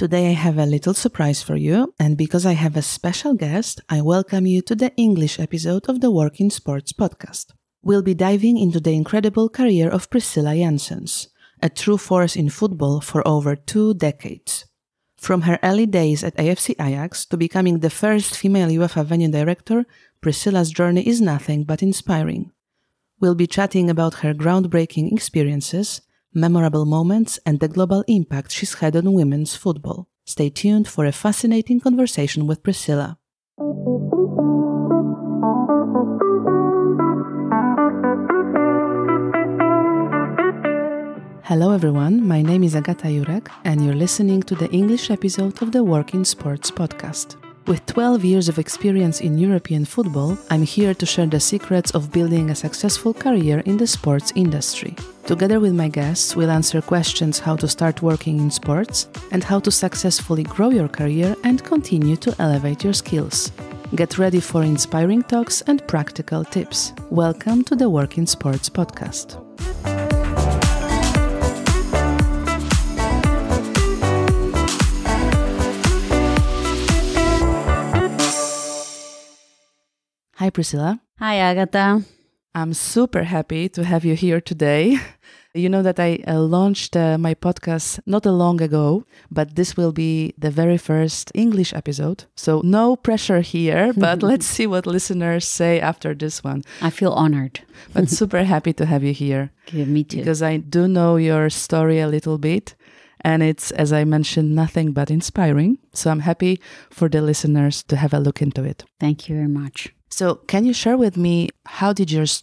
Today I have a little surprise for you, and because I have a special guest, I welcome you to the English episode of the Work in Sports podcast. We'll be diving into the incredible career of Priscilla Janssens, a true force in football for over 2 decades. From her early days at AFC Ajax to becoming the first female UEFA venue director, Priscilla's journey is nothing but inspiring. We'll be chatting about her groundbreaking experiences, memorable moments, and the global impact she's had on women's football. Stay tuned for a fascinating conversation with Priscilla. Hello everyone, my name is Agata Jurek and you're listening to the English episode of the Work in Sports podcast. With 12 years of experience in European football, I'm here to share the secrets of building a successful career in the sports industry. Together with my guests, we'll answer questions how to start working in sports and how to successfully grow your career and continue to elevate your skills. Get ready for inspiring talks and practical tips. Welcome to the Work in Sports podcast. Hi, Priscilla. Hi, Agata. I'm super happy to have you here today. You know that I launched my podcast not long ago, but this will be the very first English episode. So no pressure here, but let's see what listeners say after this one. I feel honored. But super happy to have you here. Yeah, me too. Because I do know your story a little bit. And it's, as I mentioned, nothing but inspiring. So I'm happy for the listeners to have a look into it. Thank you very much. So can you share with me, how did your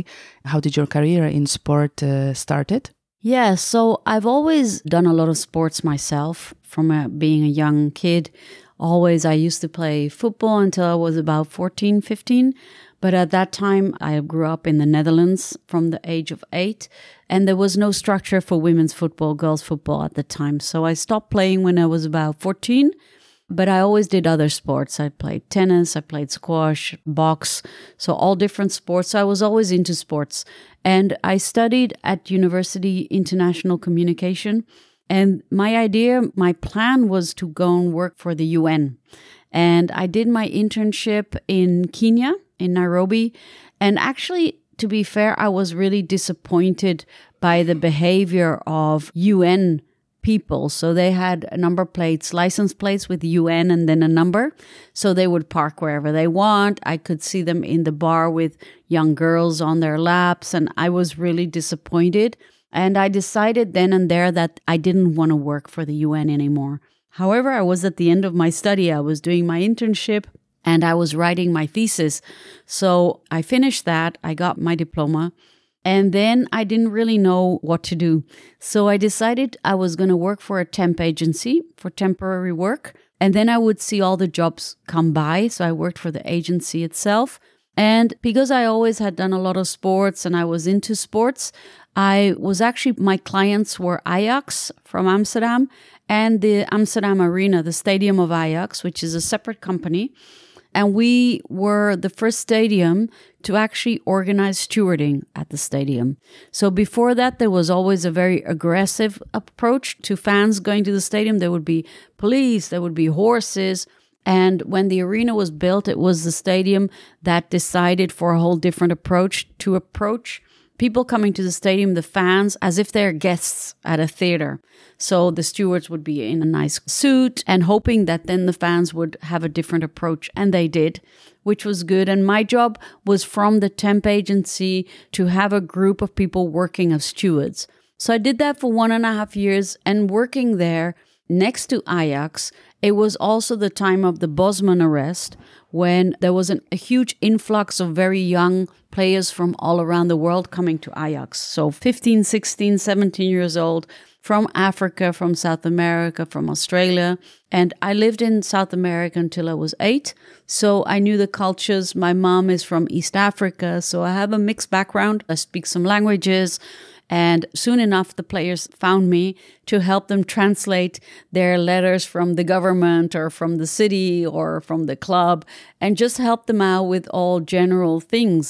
career in sport started? Yeah, so I've always done a lot of sports myself from being a young kid. I used to play football until I was about 14, 15. But at that time, I grew up in the Netherlands from the age of 8. And there was no structure for women's football, girls' football at the time. So I stopped playing when I was about 14. But I always did other sports. I played tennis, I played squash, box, so all different sports. So I was always into sports. And I studied at University International Communication. And my plan was to go and work for the UN. And I did my internship in Kenya, in Nairobi. And actually, to be fair, I was really disappointed by the behavior of UN people. So they had number plates, license plates with UN and then a number. So they would park wherever they want. I could see them in the bar with young girls on their laps. And I was really disappointed. And I decided then and there that I didn't want to work for the UN anymore. However, I was at the end of my study. I was doing my internship and I was writing my thesis. So I finished that. I got my diploma. And then I didn't really know what to do. So I decided I was going to work for a temp agency for temporary work. And then I would see all the jobs come by. So I worked for the agency itself. And because I always had done a lot of sports and I was into sports, my clients were Ajax from Amsterdam and the Amsterdam Arena, the stadium of Ajax, which is a separate company. And we were the first stadium to actually organize stewarding at the stadium. So before that, there was always a very aggressive approach to fans going to the stadium. There would be police, there would be horses. And when the arena was built, it was the stadium that decided for a whole different approach to approach people coming to the stadium, the fans, as if they're guests at a theater. So the stewards would be in a nice suit and hoping that then the fans would have a different approach. And they did, which was good. And my job was from the temp agency to have a group of people working as stewards. So I did that for 1.5 years and working there next to Ajax. It was also the time of the Bosman arrest when there was a huge influx of very young players from all around the world coming to Ajax. So 15, 16, 17 years old from Africa, from South America, from Australia. And I lived in South America until I was 8. So I knew the cultures. My mom is from East Africa. So I have a mixed background. I speak some languages. And soon enough, the players found me to help them translate their letters from the government or from the city or from the club and just help them out with all general things.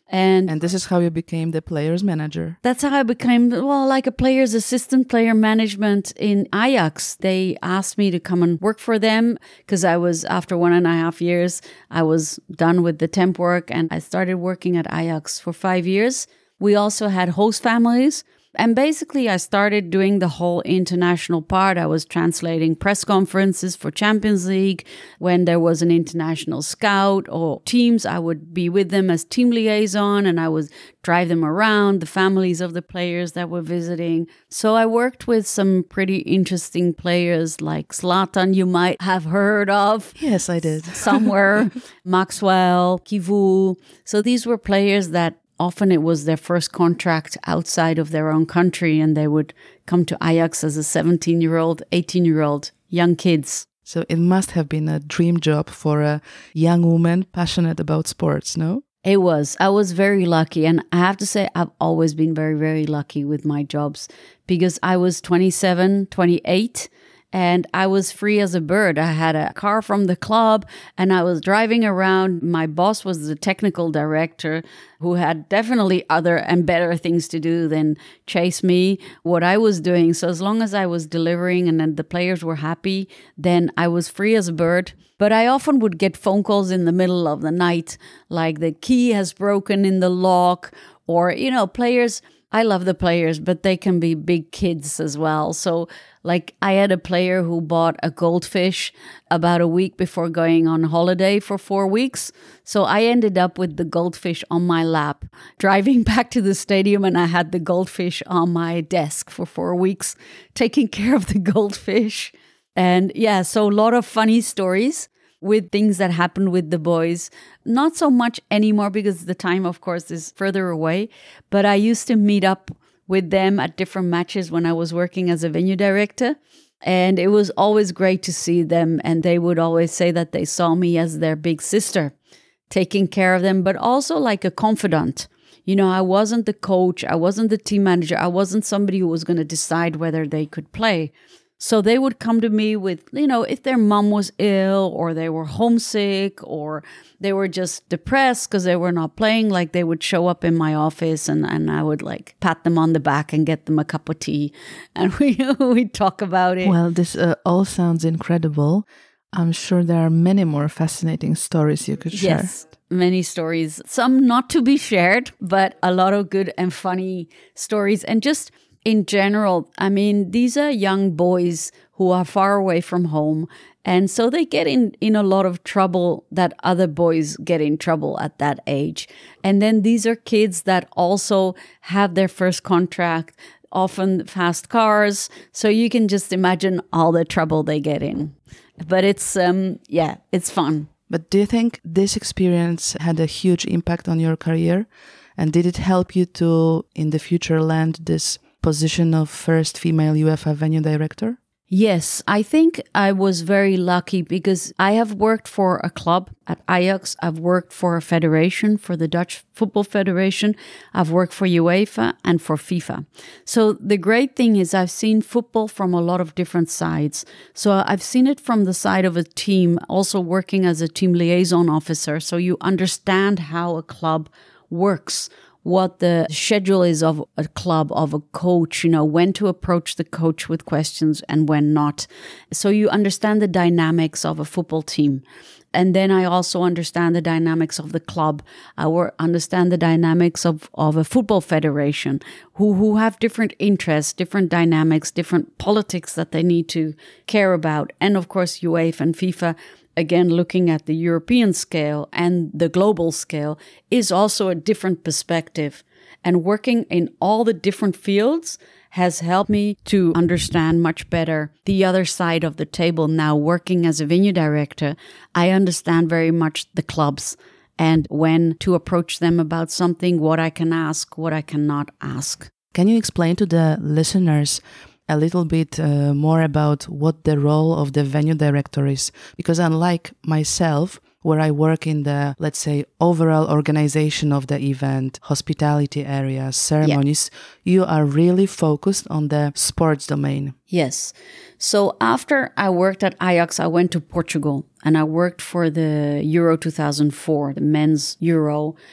And this is how you became the player's manager. That's how I became, like a player's assistant, player management in Ajax. They asked me to come and work for them because after 1.5 years, I was done with the temp work and I started working at Ajax for 5 years. We also had host families. And basically, I started doing the whole international part. I was translating press conferences for Champions League. When there was an international scout or teams, I would be with them as team liaison and I would drive them around, the families of the players that were visiting. So I worked with some pretty interesting players like Zlatan, you might have heard of. Yes, I did. Somewhere, Maxwell, Kivu. So these were players that often it was their first contract outside of their own country and they would come to Ajax as a 17-year-old, 18-year-old, young kids. So it must have been a dream job for a young woman passionate about sports, no? It was. I was very lucky. And I have to say, I've always been very, very lucky with my jobs because I was 27, 28. And I was free as a bird. I had a car from the club and I was driving around. My boss was the technical director who had definitely other and better things to do than chase me, what I was doing. So as long as I was delivering and then the players were happy, then I was free as a bird. But I often would get phone calls in the middle of the night, like the key has broken in the lock or, players. I love the players, but they can be big kids as well. So like I had a player who bought a goldfish about a week before going on holiday for 4 weeks. So I ended up with the goldfish on my lap, driving back to the stadium, and I had the goldfish on my desk for 4 weeks, taking care of the goldfish. And so a lot of funny stories with things that happened with the boys. Not so much anymore because the time, of course, is further away. But I used to meet up with them at different matches when I was working as a venue director. And it was always great to see them. And they would always say that they saw me as their big sister, taking care of them, but also like a confidant. I wasn't the coach. I wasn't the team manager. I wasn't somebody who was going to decide whether they could play. So they would come to me with, if their mom was ill or they were homesick or they were just depressed because they were not playing, like they would show up in my office and I would like pat them on the back and get them a cup of tea and we'd talk about it. Well, this all sounds incredible. I'm sure there are many more fascinating stories you could share. Yes, many stories. Some not to be shared, but a lot of good and funny stories. And just in general, I mean, these are young boys who are far away from home. And so they get in a lot of trouble that other boys get in trouble at that age. And then these are kids that also have their first contract, often fast cars. So you can just imagine all the trouble they get in. But it's, it's fun. But do you think this experience had a huge impact on your career? And did it help you to, in the future, land this position of first female UEFA venue director? Yes, I think I was very lucky because I have worked for a club at Ajax. I've worked for a federation, for the Dutch Football Federation. I've worked for UEFA and for FIFA. So the great thing is I've seen football from a lot of different sides. So I've seen it from the side of a team, also working as a team liaison officer. So you understand how a club works, what the schedule is of a club, of a coach, when to approach the coach with questions and when not. So you understand the dynamics of a football team. And then I also understand the dynamics of the club. I understand the dynamics of a football federation who have different interests, different dynamics, different politics that they need to care about. And of course, UEFA and FIFA, again, looking at the European scale and the global scale, is also a different perspective. And working in all the different fields has helped me to understand much better the other side of the table. Now, working as a venue director, I understand very much the clubs and when to approach them about something, what I can ask, what I cannot ask. Can you explain to the listeners a little bit more about what the role of the venue director is? Because unlike myself, where I work in the, let's say, overall organization of the event, hospitality areas, ceremonies, you are really focused on the sports domain. Yes. So after I worked at Ajax, I went to Portugal and I worked for the Euro 2004, the men's Euro.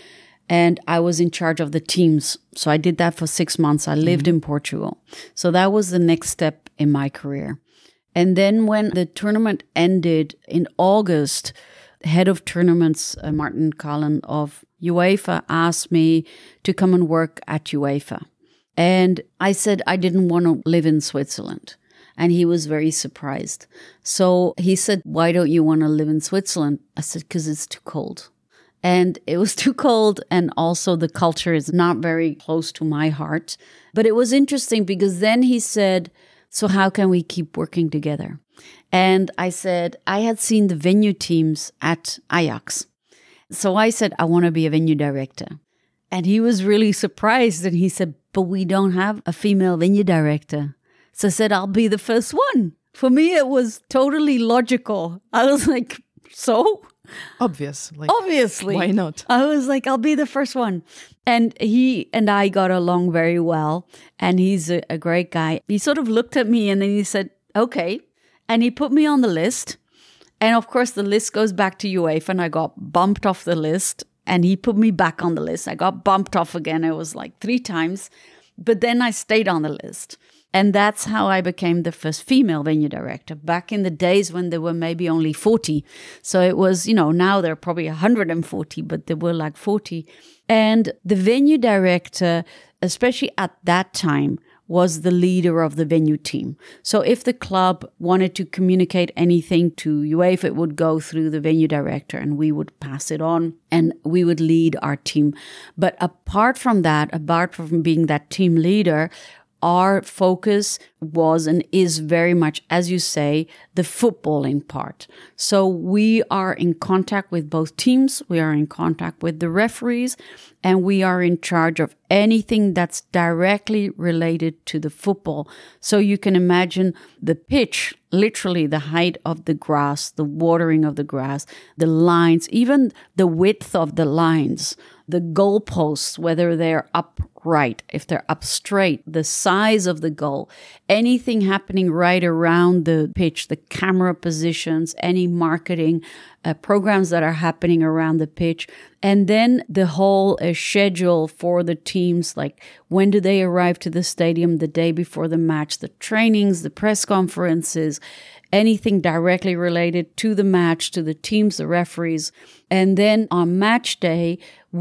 And I was in charge of the teams. So I did that for 6 months. I lived in Portugal. So that was the next step in my career. And then when the tournament ended in August, head of tournaments, Martin Cullen of UEFA, asked me to come and work at UEFA. And I said I didn't want to live in Switzerland. And he was very surprised. So he said, why don't you want to live in Switzerland? I said, because it's too cold. And it was too cold. And also the culture is not very close to my heart. But it was interesting because then he said, so how can we keep working together? And I said, I had seen the venue teams at Ajax. So I said, I want to be a venue director. And he was really surprised. And he said, but we don't have a female venue director. So I said, I'll be the first one. For me, it was totally logical. I was like, so? Obviously. Why not? I was like, I'll be the first one. And he and I got along very well. And he's a great guy. He sort of looked at me and then he said, okay. And he put me on the list. And of course, the list goes back to UEFA and I got bumped off the list. And he put me back on the list. I got bumped off again. It was like 3 times. But then I stayed on the list. And that's how I became the first female venue director back in the days when there were maybe only 40. So it was, now there are probably 140, but there were like 40. And the venue director, especially at that time, was the leader of the venue team. So if the club wanted to communicate anything to UEFA, it would go through the venue director and we would pass it on and we would lead our team. But apart from being that team leader, our focus was and is very much, as you say, the footballing part. So we are in contact with both teams, we are in contact with the referees, and we are in charge of anything that's directly related to the football. So you can imagine the pitch, literally the height of the grass, the watering of the grass, the lines, even the width of the lines, the goalposts, whether they're upright, if they're up straight, the size of the goal, anything happening right around the pitch, the camera positions, any marketing programs that are happening around the pitch, and then the whole schedule for the teams, like when do they arrive to the stadium the day before the match, the trainings, the press conferences, anything directly related to the match, to the teams, the referees. And then on match day,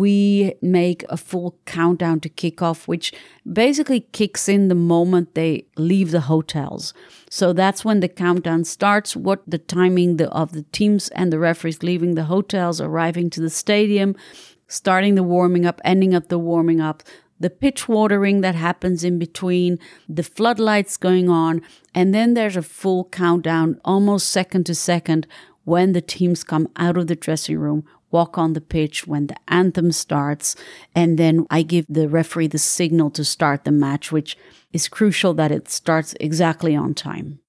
we make a full countdown to kickoff, which basically kicks in the moment they leave the hotels. So that's when the countdown starts, what the timing of the teams and the referees leaving the hotels, arriving to the stadium, starting the warming up, ending up the warming up, the pitch watering that happens in between, the floodlights going on, and then there's a full countdown, almost second to second, when the teams come out of the dressing room, walk on the pitch, when the anthem starts, and then I give the referee the signal to start the match, which is crucial that it starts exactly on time.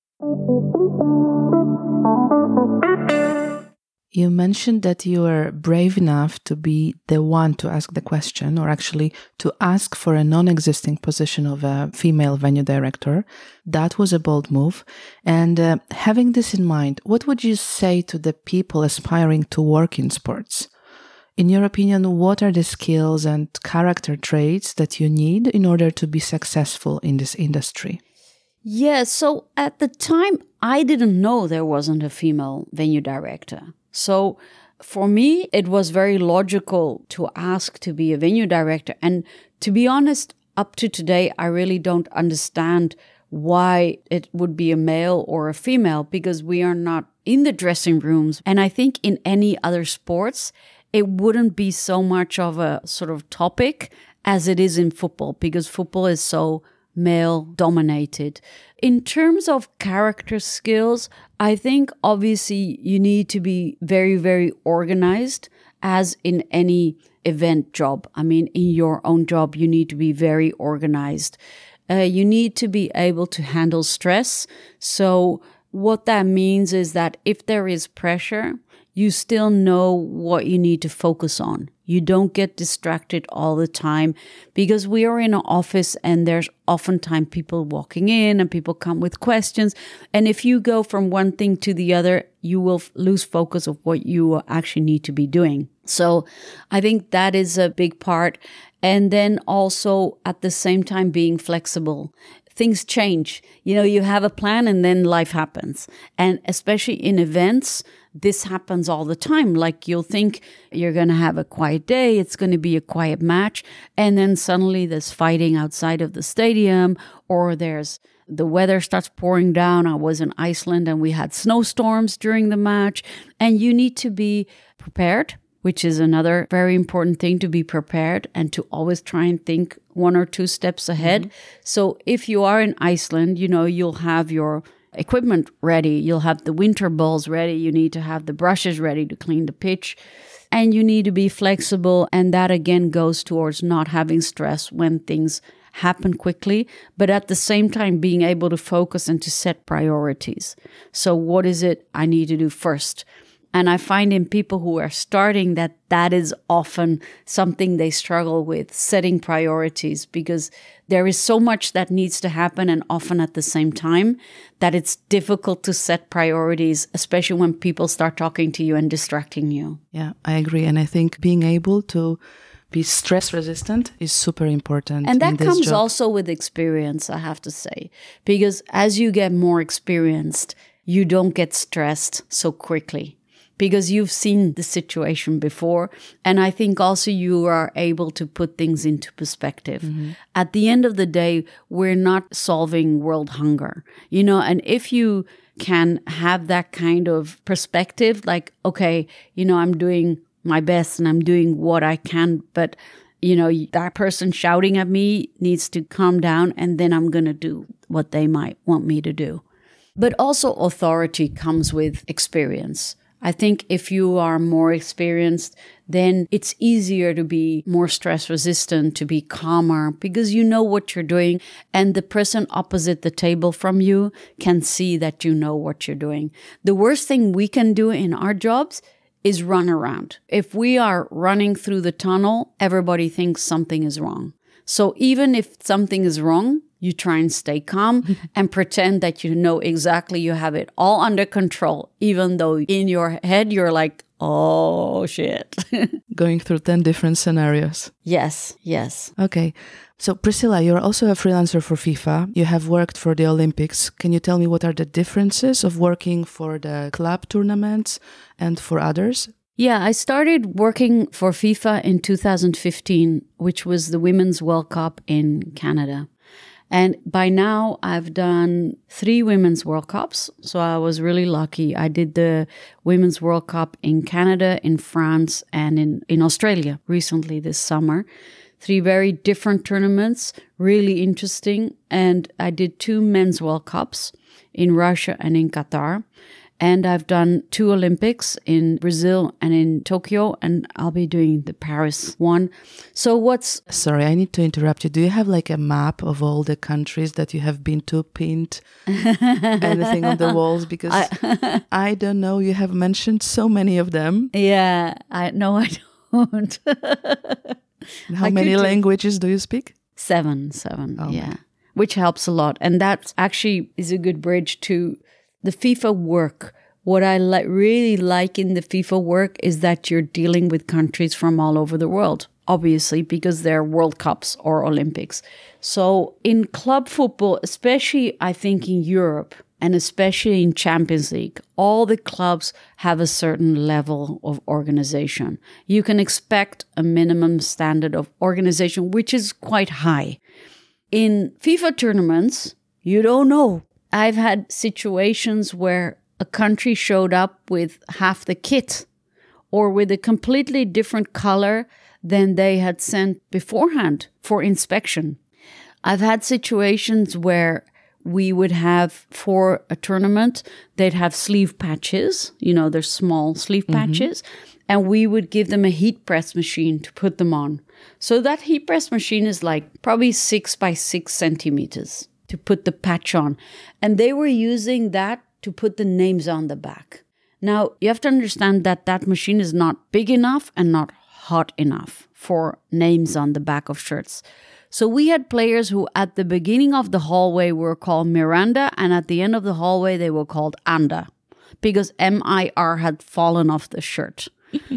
You mentioned that you were brave enough to be the one to ask the question, or actually to ask for a non-existing position of a female venue director. That was a bold move. And having this in mind, what would you say to the people aspiring to work in sports? In your opinion, what are the skills and character traits that you need in order to be successful in this industry? Yeah, so at the time, I didn't know there wasn't a female venue director. So for me, it was very logical to ask to be a venue director. And to be honest, up to today, I really don't understand why it would be a male or a female, because we are not in the dressing rooms. And I think in any other sports, it wouldn't be so much of a sort of topic as it is in football, because football is so male dominated. In terms of character skills, I think obviously you need to be very, very organized, as in any event job. I mean, in your own job, you need to be very organized. You need to be able to handle stress. So what that means is that if there is pressure, you still know what you need to focus on. You don't get distracted all the time, because we are in an office and there's oftentimes people walking in and people come with questions. And if you go from one thing to the other, you will lose focus of what you actually need to be doing. So I think that is a big part. And then also at the same time being flexible. Things change. You have a plan and then life happens. And especially in events, this happens all the time. Like you'll think you're going to have a quiet day. It's going to be a quiet match. And then suddenly there's fighting outside of the stadium, or the weather starts pouring down. I was in Iceland and we had snowstorms during the match. And you need to be prepared, which is another very important thing, to be prepared and to always try and think 1 or 2 steps ahead. Mm-hmm. So if you are in Iceland, you'll have your equipment ready. You'll have the winter balls ready. You need to have the brushes ready to clean the pitch. And you need to be flexible. And that again goes towards not having stress when things happen quickly, but at the same time being able to focus and to set priorities. So what is it I need to do first? And I find in people who are starting that is often something they struggle with, setting priorities, because there is so much that needs to happen and often at the same time that it's difficult to set priorities, especially when people start talking to you and distracting you. Yeah, I agree. And I think being able to be stress resistant is super important. And that comes also with experience, I have to say, because as you get more experienced, you don't get stressed so quickly, because you've seen the situation before. And I think also you are able to put things into perspective. Mm-hmm. At the end of the day, we're not solving world hunger, and if you can have that kind of perspective, like, okay, I'm doing my best and I'm doing what I can, but, that person shouting at me needs to calm down, and then I'm going to do what they might want me to do. But also authority comes with experience. I think if you are more experienced, then it's easier to be more stress resistant, to be calmer, because you know what you're doing. And the person opposite the table from you can see that you know what you're doing. The worst thing we can do in our jobs is run around. If we are running through the tunnel, everybody thinks something is wrong. So even if something is wrong, you try and stay calm and pretend that you know exactly, you have it all under control, even though in your head you're like, oh, shit. Going through 10 different scenarios. Yes. Okay. So Priscilla, you're also a freelancer for FIFA. You have worked for the Olympics. Can you tell me what are the differences of working for the club tournaments and for others? Yeah, I started working for FIFA in 2015, which was the Women's World Cup in Canada. And by now, I've done 3 Women's World Cups. So I was really lucky. I did the Women's World Cup in Canada, in France, and in Australia recently this summer. 3 very different tournaments, really interesting. And I did 2 Men's World Cups in Russia and in Qatar. And I've done 2 Olympics in Brazil and in Tokyo, and I'll be doing the Paris one. So Sorry, I need to interrupt you. Do you have like a map of all the countries that you have been to, pinned anything on the walls? Because I don't know, you have mentioned so many of them. Yeah, I don't. How many languages do you speak? 7, yeah. Which helps a lot. And that actually is a good bridge to the FIFA work. What I really like in the FIFA work is that you're dealing with countries from all over the world, obviously, because they're World Cups or Olympics. So in club football, especially I think in Europe, and especially in Champions League, all the clubs have a certain level of organization. You can expect a minimum standard of organization, which is quite high. In FIFA tournaments, you don't know. I've had situations where a country showed up with half the kit or with a completely different color than they had sent beforehand for inspection. I've had situations where we would have, for a tournament, they'd have sleeve patches, they're small sleeve patches, and we would give them a heat press machine to put them on. So that heat press machine is like probably 6 by 6 centimeters to put the patch on. And they were using that to put the names on the back. Now, you have to understand that that machine is not big enough and not hot enough for names on the back of shirts. So we had players who at the beginning of the hallway were called Miranda, and at the end of the hallway they were called Anda, because MIR had fallen off the shirt.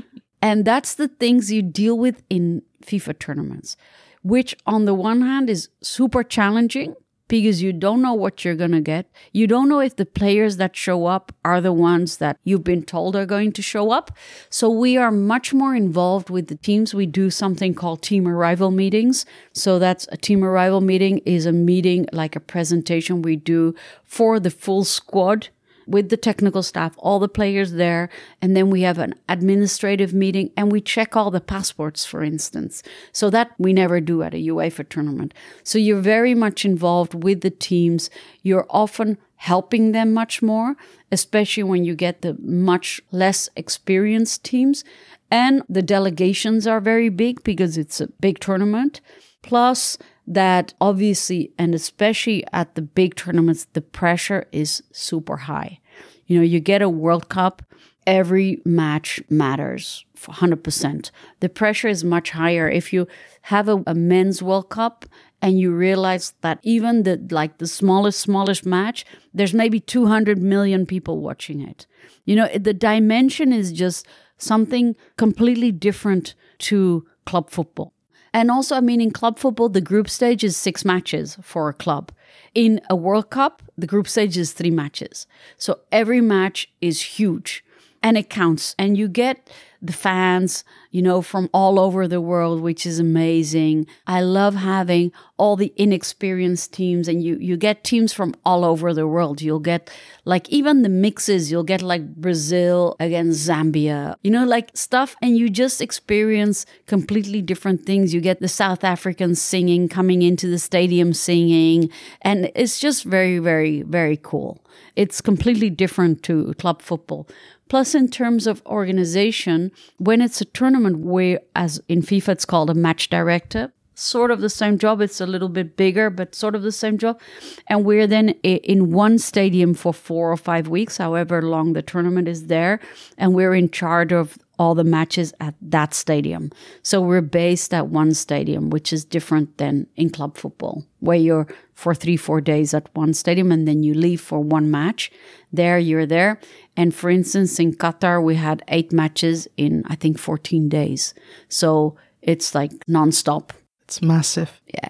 And that's the things you deal with in FIFA tournaments, which on the one hand is super challenging because you don't know what you're going to get. You don't know if the players that show up are the ones that you've been told are going to show up. So we are much more involved with the teams. We do something called team arrival meetings. So that's a team arrival meeting is a meeting like a presentation we do for the full squad with the technical staff, all the players there. And then we have an administrative meeting and we check all the passports, for instance. So that we never do at a UEFA tournament. So you're very much involved with the teams. You're often helping them much more, especially when you get the much less experienced teams. And the delegations are very big because it's a big tournament. Plus, that obviously, and especially at the big tournaments, the pressure is super high. You know, you get a World Cup, every match matters 100%. The pressure is much higher. If you have a men's World Cup and you realize that even the smallest match, there's maybe 200 million people watching it. You know, the dimension is just something completely different to club football. And also, I mean, in club football, the group stage is 6 matches for a club. In a World Cup, the group stage is 3 matches. So every match is huge and it counts. And you get the fans, you know, from all over the world, which is amazing. I love having all the inexperienced teams, and you get teams from all over the world. You'll get like even the mixes, you'll get like Brazil against Zambia, you know, like stuff, and you just experience completely different things. You get the South Africans singing, coming into the stadium singing, and it's just very, very, very cool. It's completely different to club football. Plus, in terms of organization, when it's a tournament where, as in FIFA, it's called a match director, sort of the same job. It's a little bit bigger, but sort of the same job. And we're then in one stadium for 4 or 5 weeks, however long the tournament is there. And we're in charge of all the matches at that stadium. So we're based at one stadium, which is different than in club football, where you're for 3-4 days at one stadium and then you leave for one match. There, you're there. And for instance, in Qatar, we had 8 matches in, I think, 14 days. So it's like nonstop. It's massive. Yeah.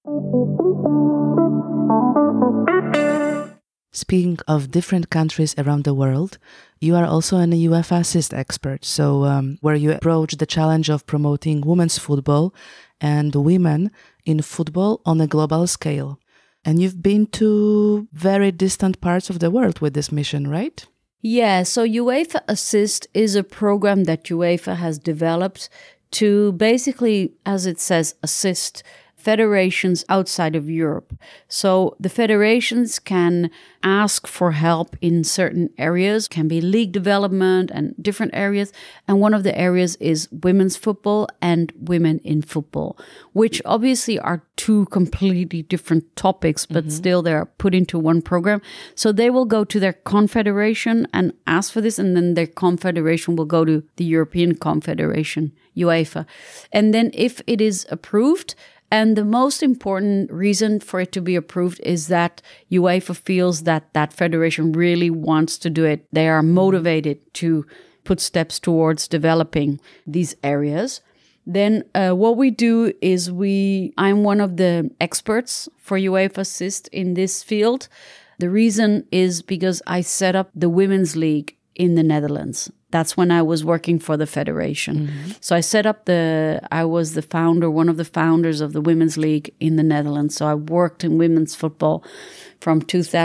Speaking of different countries around the world, you are also an UEFA assist expert. So where you approach the challenge of promoting women's football and women in football on a global scale. And you've been to very distant parts of the world with this mission, right? Yeah, so UEFA Assist is a program that UEFA has developed to basically, as it says, assist federations outside of Europe. So the federations can ask for help in certain areas, can be league development and different areas. And one of the areas is women's football and women in football, which obviously are 2 completely different topics, but still they're put into one program. So they will go to their confederation and ask for this, and then their confederation will go to the European Confederation, UEFA. And then if it is approved, and the most important reason for it to be approved is that UEFA feels that that federation really wants to do it. They are motivated to put steps towards developing these areas. Then what we do is I'm one of the experts for UEFA Assist in this field. The reason is because I set up the Women's League in the Netherlands. That's when I was working for the federation. So I set up I was the founder, one of the founders of the Women's League in the Netherlands. So I worked in women's football from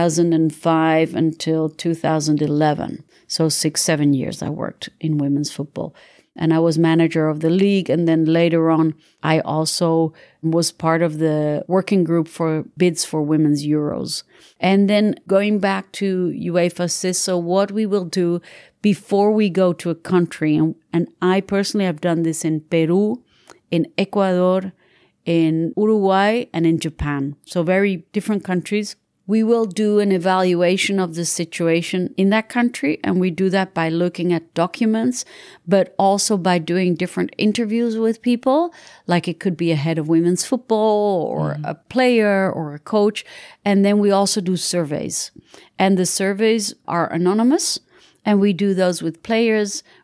2005 until 2011. So 6-7 years I worked in women's football. And I was manager of the league. And then later on, I also was part of the working group for bids for Women's Euros. And then going back to UEFA Assist, so what we will do before we go to a country, and I personally have done this in Peru, in Ecuador, in Uruguay, and in Japan. So very different countries. We will do an evaluation of the situation in that country, and we do that by looking at documents, but also by doing different interviews with people, like it could be a head of women's football or a player or a coach. And then we also do surveys, and the surveys are anonymous, and we do those with players,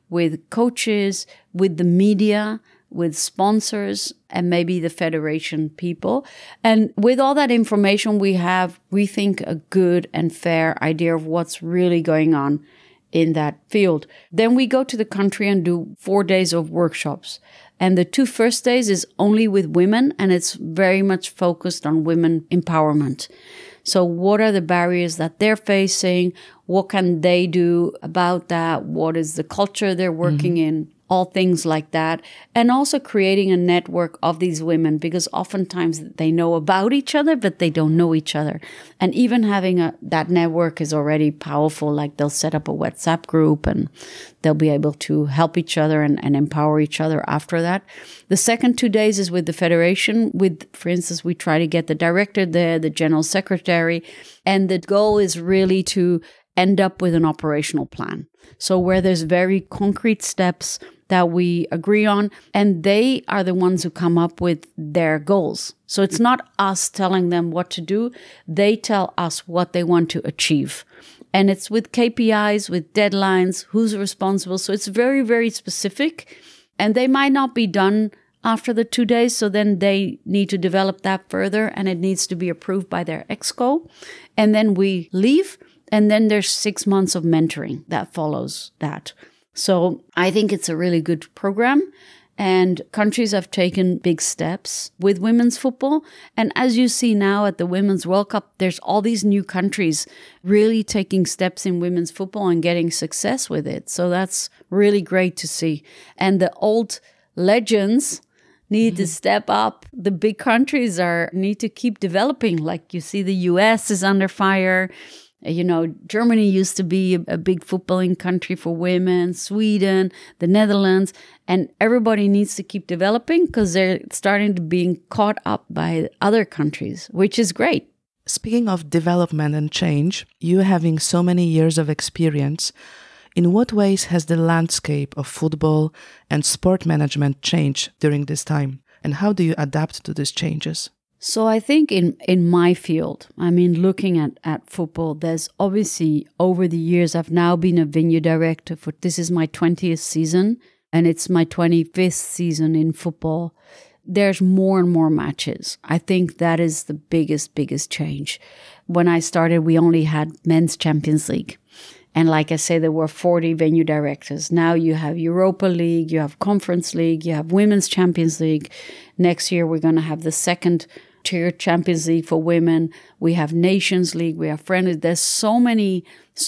with coaches, with the media, with sponsors, and maybe the federation people. And with all that information we have, we think a good and fair idea of what's really going on in that field. Then we go to the country and do 4 days of workshops. And the 2 first days is only with women, and it's very much focused on women empowerment. So what are the barriers that they're facing? What can they do about that? What is the culture they're working in? All things like that. And also creating a network of these women, because oftentimes they know about each other, but they don't know each other. And even having that network is already powerful. Like they'll set up a WhatsApp group and they'll be able to help each other and empower each other after that. The second 2 days is with the federation. For instance, we try to get the director there, the general secretary. And the goal is really to end up with an operational plan. So where there's very concrete steps that we agree on, and they are the ones who come up with their goals. So it's not us telling them what to do. They tell us what they want to achieve. And it's with KPIs, with deadlines, who's responsible. So it's very, very specific. And they might not be done after the 2 days. So then they need to develop that further, and it needs to be approved by their exco. And then we leave. And then there's 6 months of mentoring that follows that. So I think it's a really good program, and countries have taken big steps with women's football. And as you see now at the Women's World Cup, there's all these new countries really taking steps in women's football and getting success with it. So that's really great to see. And the old legends need to step up. The big countries need to keep developing. Like you see the US is under fire. You know, Germany used to be a big footballing country for women, Sweden, the Netherlands, and everybody needs to keep developing because they're starting to being caught up by other countries, which is great. Speaking of development and change, you having so many years of experience, in what ways has the landscape of football and sport management changed during this time? And how do you adapt to these changes? So I think in my field, I mean, looking at football, there's obviously over the years, I've now been a venue director this is my 20th season, and it's my 25th season in football. There's more and more matches. I think that is the biggest change. When I started, we only had men's Champions League. And like I say, there were 40 venue directors. Now you have Europa League, you have Conference League, you have Women's Champions League. Next year, we're going to have the second tier Champions League for women. We have Nations League, we have Friendly. There's so many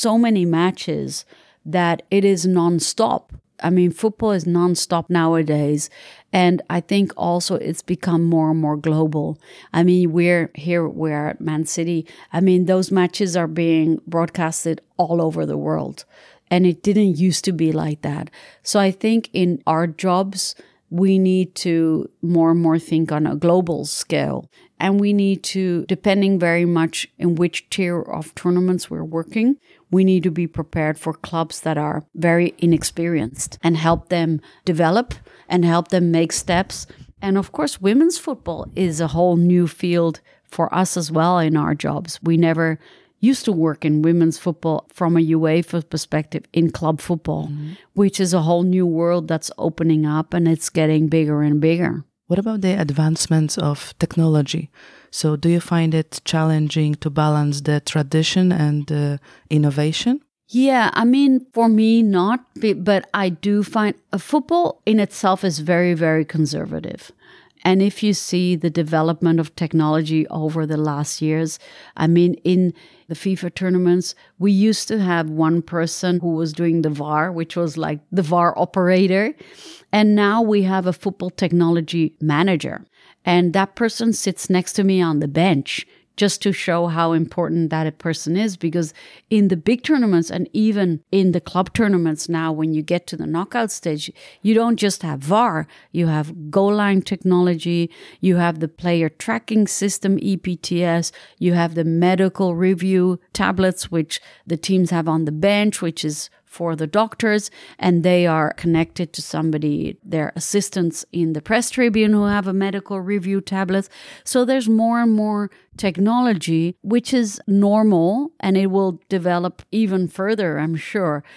matches that it is nonstop. I mean, football is nonstop nowadays. And I think also it's become more and more global. I mean, we're at Man City. I mean, those matches are being broadcasted all over the world. And it didn't used to be like that. So I think in our jobs, we need to more and more think on a global scale. And we need to, depending very much in which tier of tournaments we're working, we need to be prepared for clubs that are very inexperienced and help them develop and help them make steps. And of course, women's football is a whole new field for us as well in our jobs. We never used to work in women's football from a UEFA perspective in club football, which is a whole new world that's opening up, and it's getting bigger and bigger. What about the advancements of technology? So do you find it challenging to balance the tradition and the innovation? Yeah, I mean, for me, not, but I do find football in itself is very, very conservative. And if you see the development of technology over the last years, I mean, in the FIFA tournaments, we used to have one person who was doing the VAR, which was like the VAR operator. And now we have a football technology manager. And that person sits next to me on the bench just to show how important that a person is. Because in the big tournaments and even in the club tournaments now, when you get to the knockout stage, you don't just have VAR, you have goal line technology, you have the player tracking system, EPTS, you have the medical review tablets, which the teams have on the bench, which is for the doctors, and they are connected to somebody, their assistants in the press tribune who have a medical review tablet. So there's more and more technology, which is normal, and it will develop even further, I'm sure.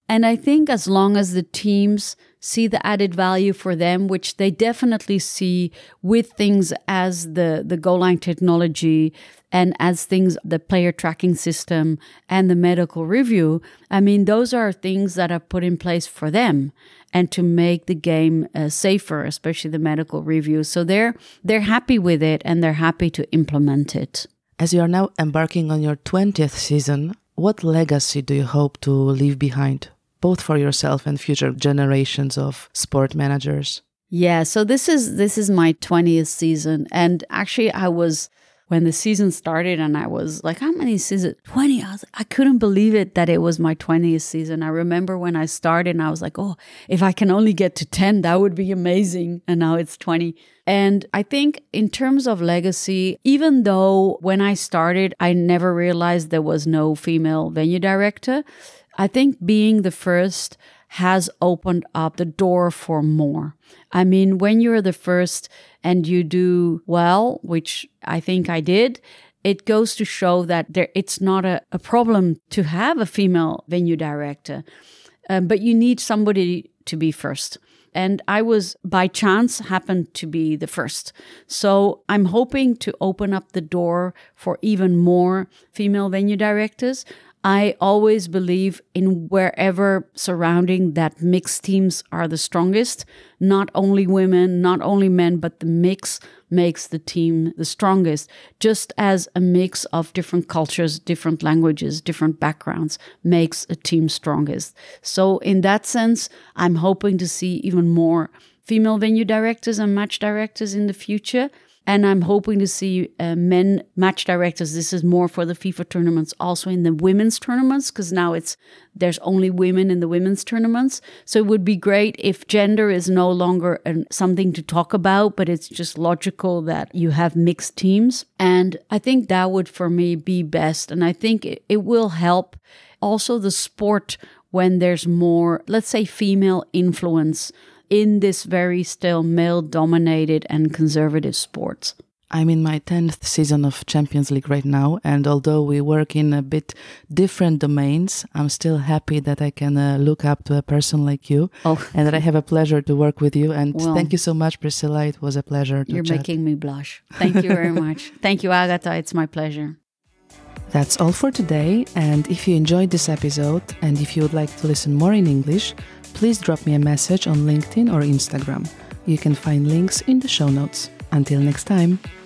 And I think as long as the teams see the added value for them, which they definitely see with things as the goal line technology and as things, the player tracking system and the medical review, I mean, those are things that are put in place for them and to make the game safer, especially the medical review. So they're happy with it and they're happy to implement it. As you are now embarking on your 20th season, what legacy do you hope to leave behind, both for yourself and future generations of sport managers? Yeah, so this is my 20th season. And actually when the season started and I was like, how many seasons? 20. I couldn't believe it that it was my 20th season. I remember when I started and I was like, oh, if I can only get to 10, that would be amazing. And now it's 20. And I think in terms of legacy, even though when I started, I never realized there was no female venue director, I think being the first has opened up the door for more. I mean, when you're the first and you do well, which I think I did, it goes to show that it's not a problem to have a female venue director, but you need somebody to be first. And I was, by chance, happened to be the first. So I'm hoping to open up the door for even more female venue directors. I always believe in wherever surrounding that mixed teams are the strongest. Not only women, not only men, but the mix makes the team the strongest. Just as a mix of different cultures, different languages, different backgrounds makes a team strongest. So in that sense, I'm hoping to see even more female venue directors and match directors in the future. And I'm hoping to see men match directors. This is more for the FIFA tournaments, also in the women's tournaments, because now there's only women in the women's tournaments. So it would be great if gender is no longer something to talk about, but it's just logical that you have mixed teams. And I think that would, for me, be best. And I think it will help also the sport when there's more, let's say, female influence in this very still male-dominated and conservative sports. I'm in my 10th season of Champions League right now, and although we work in a bit different domains, I'm still happy that I can look up to a person like you, and that I have a pleasure to work with you. And thank you so much, Priscilla. It was a pleasure to You're chat. making me blush. Thank you very much. Thank you, Agatha. It's my pleasure. That's all for today, and if you enjoyed this episode, and if you would like to listen more in English, please drop me a message on LinkedIn or Instagram. You can find links in the show notes. Until next time.